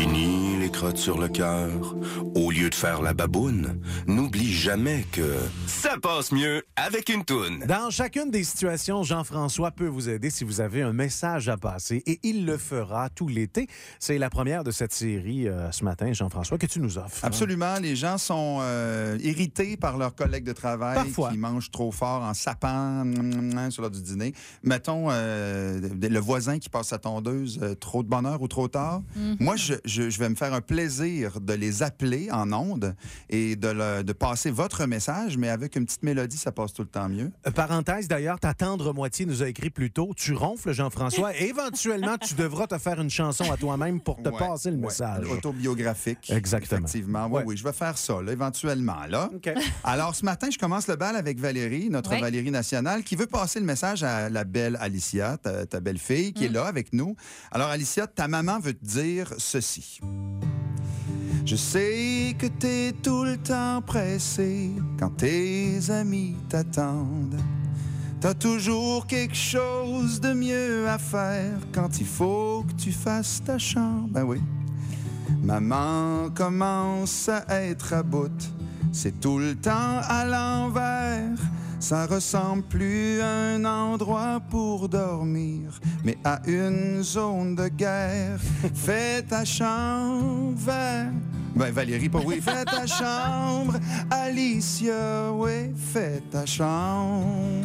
Fini les crottes sur le cœur. Au lieu de faire la baboune, n'oublie jamais que ça passe mieux avec une toune. Dans chacune des situations, Jean-François peut vous aider si vous avez un message à passer et il le fera tout l'été. C'est la première de cette série ce matin, Jean-François, que tu nous offres. Absolument. Les gens sont irrités par leurs collègues de travail Parfois. qui mangent trop fort en sapant sur l'heure du dîner. Mettons, le voisin qui passe sa tondeuse trop de bonne heure ou trop tard. Mm-hmm. Moi, je vais me faire un plaisir de les appeler en ondes et de passer votre message, mais avec une petite mélodie, ça passe tout le temps mieux. Parenthèse, d'ailleurs, ta tendre moitié nous a écrit plus tôt. Tu ronfles, Jean-François. Et éventuellement, tu devras te faire une chanson à toi-même pour te passer le message. Autobiographique. Exactement. Effectivement. Oui, je vais faire ça, là, éventuellement. Là. Okay. Alors, ce matin, je commence le bal avec Valérie, notre Valérie nationale, qui veut passer le message à la belle Alicia, ta belle-fille, qui est là avec nous. Alors, Alicia, ta maman veut te dire ceci. Je sais que t'es tout le temps pressé quand tes amis t'attendent. T'as toujours quelque chose de mieux à faire quand il faut que tu fasses ta chambre. Ben oui. Maman commence à être à bout. C'est tout le temps à l'envers. Ça ressemble plus à un endroit pour dormir, mais à une zone de guerre. Fais ta chambre. Ben Valérie, pas oui. Fais ta chambre. Alicia, oui. Fais ta chambre.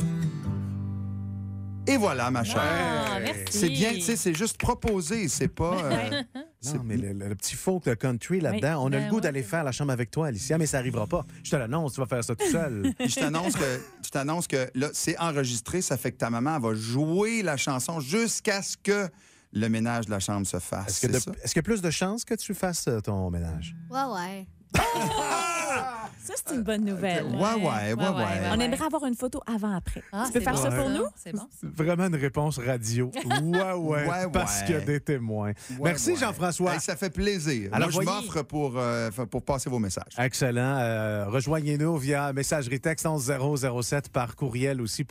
Et voilà, ma chère. Ah, merci. C'est bien, tu sais, c'est juste proposé, c'est pas... Non, mais le petit folk de country là-dedans, on a le goût d'aller faire la chambre avec toi, Alicia, mais ça n'arrivera pas. Je te l'annonce, tu vas faire ça tout seul. Je t'annonce que là, c'est enregistré, ça fait que ta maman va jouer la chanson jusqu'à ce que le ménage de la chambre se fasse. Est-ce qu'il y a plus de chances que tu fasses ton ménage? Ouais. Ça, c'est une bonne nouvelle. Ouais. On aimerait avoir une photo avant-après. Tu peux faire ça pour nous? C'est bon. C'est vraiment une réponse radio. Ouais, parce qu'il y a des témoins. Merci, Jean-François. Hey, ça fait plaisir. Alors, moi, je m'offre pour passer vos messages. Excellent. Rejoignez-nous via messagerie texte 11007 par courriel aussi.